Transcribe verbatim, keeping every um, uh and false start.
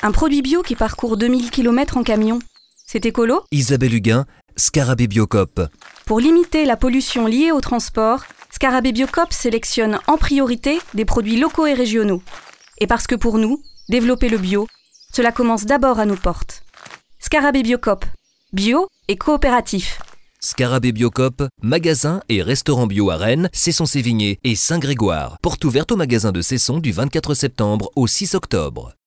Un produit bio qui parcourt deux mille kilomètres en camion. C'est écolo ? Isabelle Huguin, Scarabée Biocoop. Pour limiter la pollution liée au transport, Scarabée Biocoop sélectionne en priorité des produits locaux et régionaux. Et parce que pour nous, développer le bio, cela commence d'abord à nos portes. Scarabée Biocoop, bio et coopératif. Scarabée Biocoop, magasin et restaurant bio à Rennes, Cesson-Sévigné et Saint-Grégoire. Porte ouverte au magasin de Cesson du vingt-quatre septembre au six octobre.